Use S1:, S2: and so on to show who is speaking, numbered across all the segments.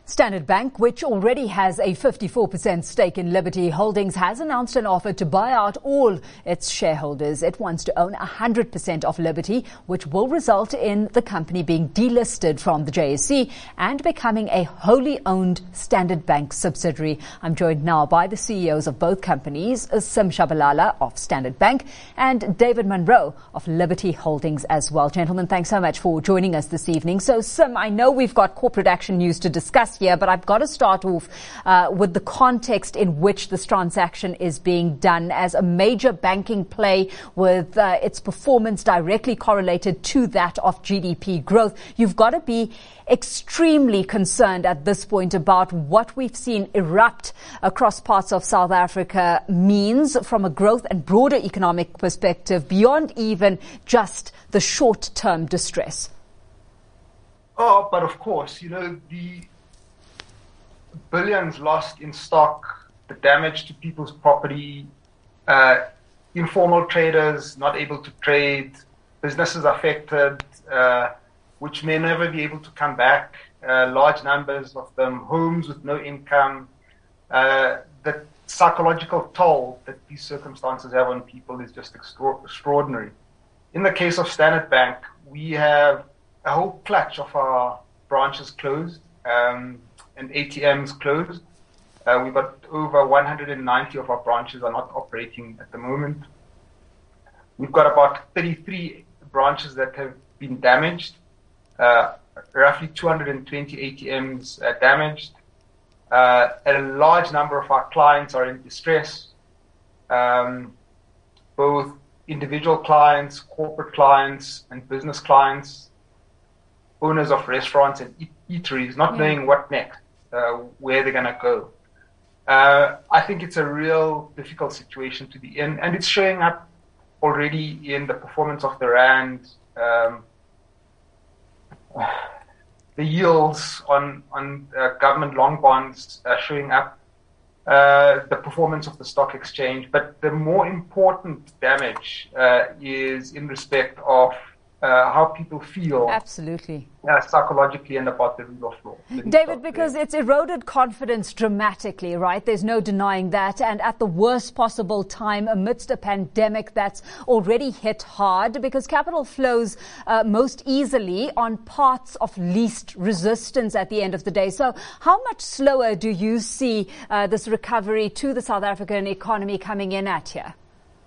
S1: Standard Bank, which already has a 54% stake in Liberty Holdings, has announced an offer to buy out all its shareholders. It wants to own 100% of Liberty, which will result in the company being delisted from the JSE and becoming a wholly owned Standard Bank subsidiary. I'm joined now by the CEOs of both companies, Sim Shabalala of Standard Bank and David Munro of Liberty Holdings as well. Gentlemen, thanks so much for joining us this evening. So, Sim, I know we've got corporate action news to discuss here, but I've got to start off with the context in which this transaction is being done. As a major banking play with its performance directly correlated to that of GDP growth, you've got to be extremely concerned at this point about what we've seen erupt across parts of South Africa means from a growth and broader economic perspective beyond even just the short-term distress.
S2: Oh, but of course, the billions lost in stock, the damage to people's property, informal traders not able to trade, businesses affected, which may never be able to come back, large numbers of them, homes with no income. The psychological toll that these circumstances have on people is just extraordinary. In the case of Standard Bank, we have a whole clutch of our branches closed and ATMs closed. We've got over 190 of our branches are not operating at the moment. We've got about 33 branches that have been damaged, roughly 220 ATMs damaged. A large number of our clients are in distress, both individual clients, corporate clients, and business clients, owners of restaurants and eateries, not knowing what next, where they're going to go. I think it's a real difficult situation to be in, and it's showing up already in the performance of the rand. The yields on government long bonds are showing up, the performance of the stock exchange. But the more important damage is in respect of how people feel.
S1: Absolutely.
S2: Psychologically and about the rule of law.
S1: David, because it's eroded confidence dramatically, right? There's no denying that. And at the worst possible time amidst a pandemic that's already hit hard, because capital flows most easily on paths of least resistance at the end of the day. So how much slower do you see this recovery to the South African economy coming in at here?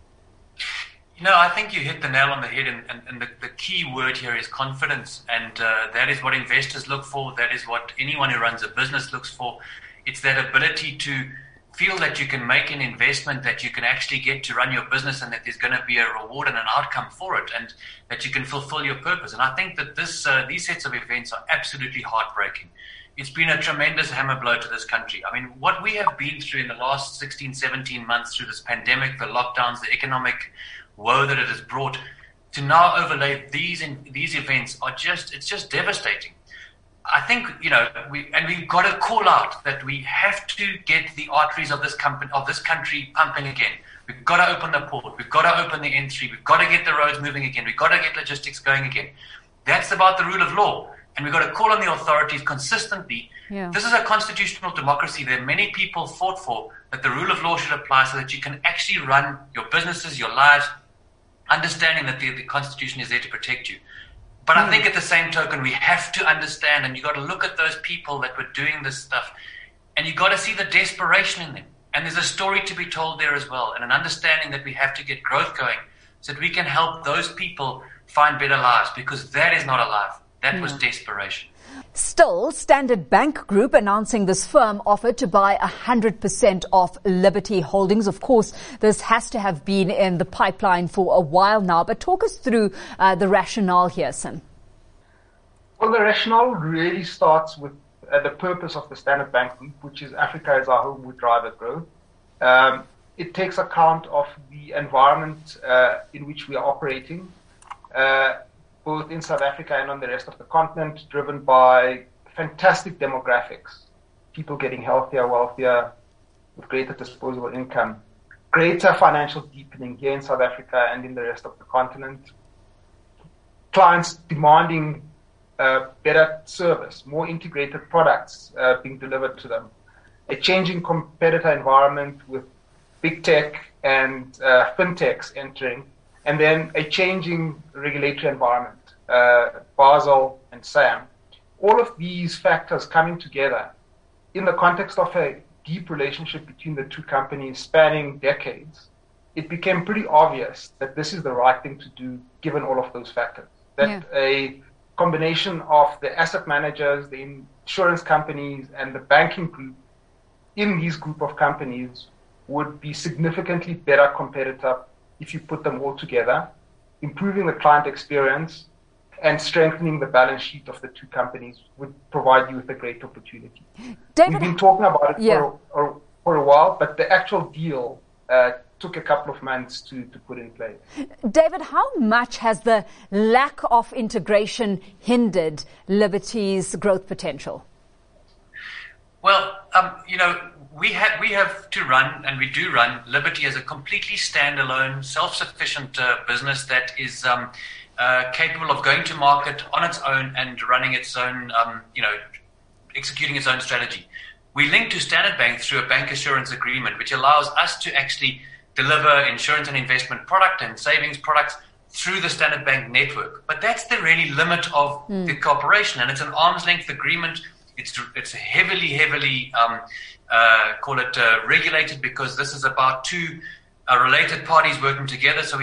S3: I think you hit the nail on the head, and the key word here is confidence, and that is what investors look for. That is what anyone who runs a business looks for. It's that ability to feel that you can make an investment, that you can actually get to run your business, and that there's going to be a reward and an outcome for it, and that you can fulfill your purpose. And I think that these sets of events are absolutely heartbreaking. It's been a tremendous hammer blow to this country. I mean, what we have been through in the last 16, 17 months through this pandemic, the lockdowns, the economic woe that it has brought, to now overlay these events it's just devastating. I think, we've got to call out that we have to get the arteries of this country pumping again. We've got to open the port. We've got to open the N3. We've got to get the roads moving again. We've got to get logistics going again. That's about the rule of law. And we've got to call on the authorities consistently. Yeah. This is a constitutional democracy. There are many people fought for that the rule of law should apply so that you can actually run your businesses, your lives, understanding that the Constitution is there to protect you. But I think at the same token, we have to understand, and you got to look at those people that were doing this stuff, and you got to see the desperation in them. And there's a story to be told there as well, and an understanding that we have to get growth going so that we can help those people find better lives, because that is not a life. That was desperation.
S1: Still, Standard Bank Group announcing this firm offer to buy 100% of Liberty Holdings. Of course, this has to have been in the pipeline for a while now, but talk us through the rationale here, Sim.
S2: Well, the rationale really starts with the purpose of the Standard Bank Group, which is Africa is our home, we drive our growth. It takes account of the environment in which we are operating, both in South Africa and on the rest of the continent, driven by fantastic demographics, people getting healthier, wealthier, with greater disposable income, greater financial deepening here in South Africa and in the rest of the continent, clients demanding better service, more integrated products being delivered to them, a changing competitor environment with big tech and fintechs entering, and then a changing regulatory environment, Basel and SAM. All of these factors coming together in the context of a deep relationship between the two companies spanning decades, it became pretty obvious that this is the right thing to do given all of those factors. That a combination of the asset managers, the insurance companies, and the banking group in these group of companies would be significantly better competitor if you put them all together, improving the client experience and strengthening the balance sheet of the two companies would provide you with a great opportunity.
S1: David,
S2: we've been talking about it for a while, but the actual deal took a couple of months to put in place.
S1: David, how much has the lack of integration hindered Liberty's growth potential?
S3: Well, we have to run, and we do run, Liberty as a completely standalone, self-sufficient business that is capable of going to market on its own and running its own, executing its own strategy. We link to Standard Bank through a bank assurance agreement, which allows us to actually deliver insurance and investment product and savings products through the Standard Bank network. But that's the really limit of the cooperation, and it's an arm's length agreement. It's heavily, regulated, because this is about two related parties working together. So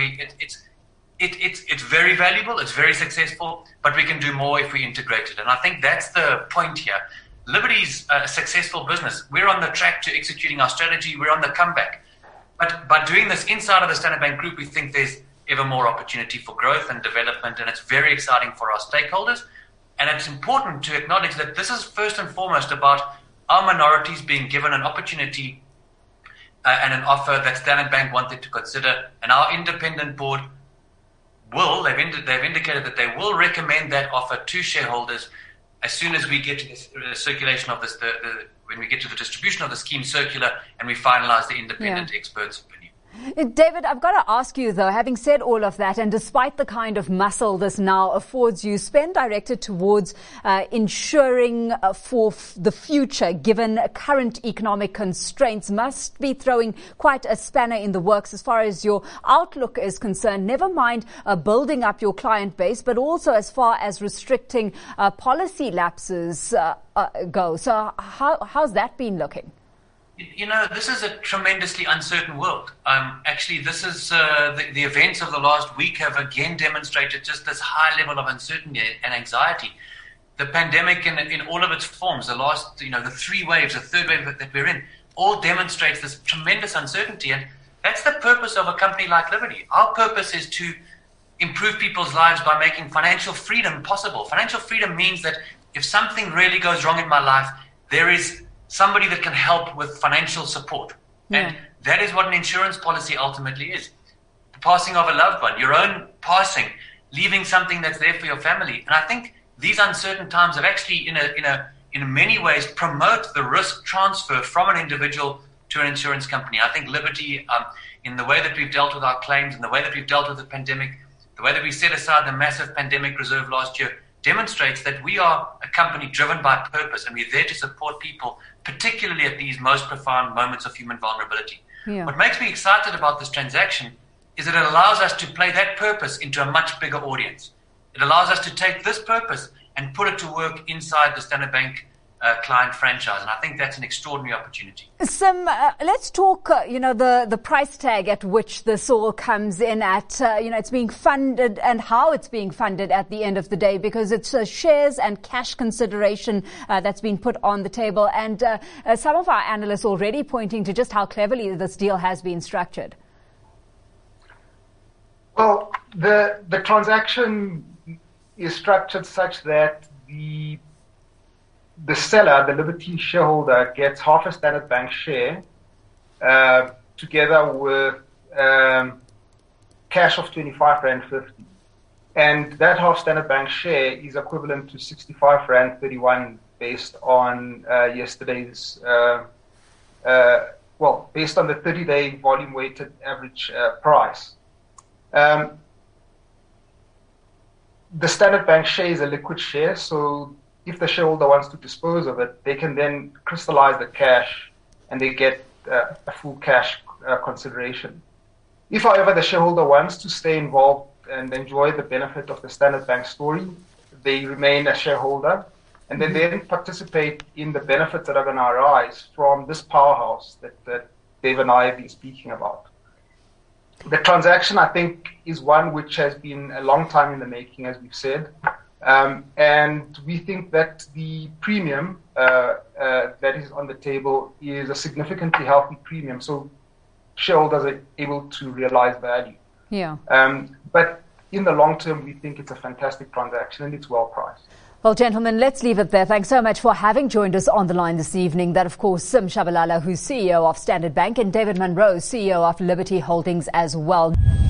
S3: it's very valuable, it's very successful, but we can do more if we integrate it. And I think that's the point here. Liberty's a successful business. We're on the track to executing our strategy. We're on the comeback. But by doing this inside of the Standard Bank Group, we think there's ever more opportunity for growth and development, and it's very exciting for our stakeholders. And it's important to acknowledge that this is first and foremost about our minorities being given an opportunity and an offer that Standard Bank wanted to consider. And our independent board they've indicated that they will recommend that offer to shareholders as soon as we get to the circulation of this, when we get to the distribution of the scheme circular and we finalize the independent expert's opinion.
S1: David, I've got to ask you, though, having said all of that, and despite the kind of muscle this now affords you, spend directed towards ensuring for the future, given current economic constraints, must be throwing quite a spanner in the works as far as your outlook is concerned, never mind building up your client base, but also as far as restricting policy lapses go. So how's that been looking?
S3: This is a tremendously uncertain world. Actually, this is the events of the last week have again demonstrated just this high level of uncertainty and anxiety. The pandemic in all of its forms, the three waves, the third wave that we're in, all demonstrates this tremendous uncertainty. And that's the purpose of a company like Liberty. Our purpose is to improve people's lives by making financial freedom possible. Financial freedom means that if something really goes wrong in my life, there is somebody that can help with financial support. And that is what an insurance policy ultimately is. The passing of a loved one, your own passing, leaving something that's there for your family. And I think these uncertain times have actually, in many ways, promote the risk transfer from an individual to an insurance company. I think Liberty, in the way that we've dealt with our claims, in the way that we've dealt with the pandemic, the way that we set aside the massive pandemic reserve last year, demonstrates that we are a company driven by purpose, and we're there to support people, particularly at these most profound moments of human vulnerability. What makes me excited about this transaction is that it allows us to play that purpose into a much bigger audience. It allows us to take this purpose and put it to work inside the Standard Bank client franchise, and I think that's an extraordinary opportunity.
S1: Sim, let's talk, the price tag at which this all comes in at, it's being funded and how it's being funded at the end of the day, because it's shares and cash consideration that's been put on the table, and some of our analysts already pointing to just how cleverly this deal has been structured.
S2: Well, the transaction is structured such that the seller, the Liberty shareholder, gets half a Standard Bank share together with cash of 25 Rand 50. And that half Standard Bank share is equivalent to 65 Rand 31 based on yesterday's, based on the 30-day volume-weighted average price. the Standard Bank share is a liquid share, so if the shareholder wants to dispose of it, they can then crystallize the cash and they get a full cash consideration. If, however, the shareholder wants to stay involved and enjoy the benefit of the Standard Bank story, they remain a shareholder and they then participate in the benefits that are going to arise from this powerhouse that Dave and I have been speaking about. The transaction, I think, is one which has been a long time in the making, as we've said. And we think that the premium that is on the table is a significantly healthy premium. So shareholders are able to realize value.
S1: Yeah.
S2: But in the long term, we think it's a fantastic transaction and it's well priced.
S1: Well, gentlemen, let's leave it there. Thanks so much for having joined us on the line this evening. That, of course, Sim Shabalala, who's CEO of Standard Bank, and David Munro, CEO of Liberty Holdings as well.